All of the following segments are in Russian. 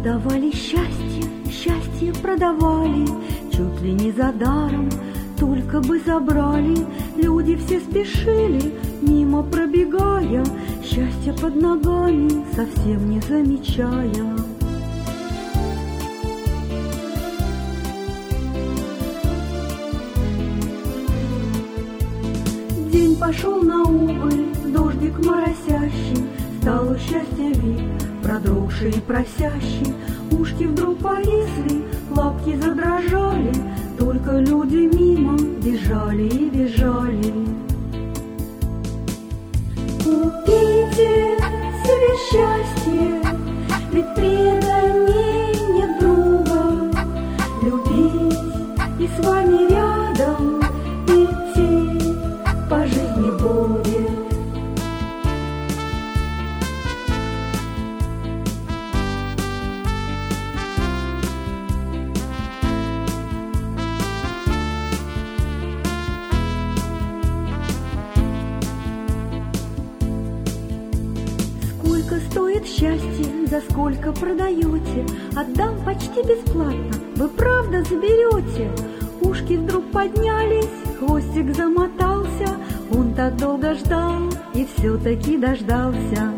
Продавали счастье, счастье продавали, чуть ли не за даром, только бы забрали. Люди все спешили, мимо пробегая, счастье под ногами совсем не замечая. День пошел на убыль, дождик моросящий, стал у счастья вид, продрогший и просящий. Ушки вдруг повисли, лапки задрожали, только люди мимо бежали и бежали. Купите себе счастье, ведь преданий нет друга. Любить и с вами рядом идти по жизни будет. Сколько стоит счастье, за сколько продаете? Отдам почти бесплатно, вы правда заберете? Ушки вдруг поднялись, хвостик замотался, он так долго ждал и все-таки дождался.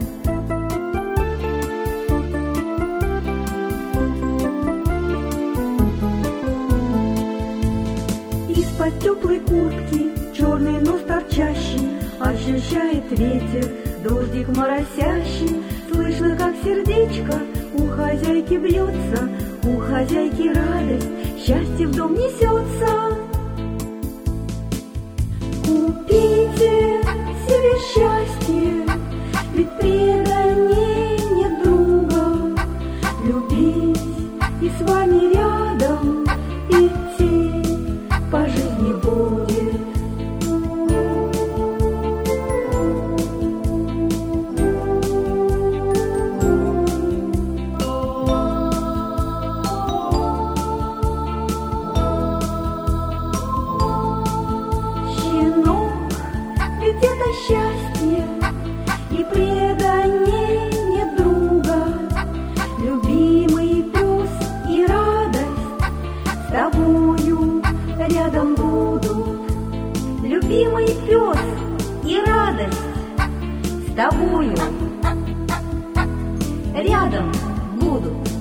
Из-под теплой куртки черный нос торчащий ощущает ветер, дождик моросящий. Слышно, как сердечко у хозяйки бьется, у хозяйки радость, счастье в дом несется. Купите себе счастье, ведь преданий нет друга. Любить и с вами рядом идти по жизни будет. Счастье и преданий нет друга. Любимый пес и радость с тобою рядом будут. Любимый пес и радость с тобою рядом будут.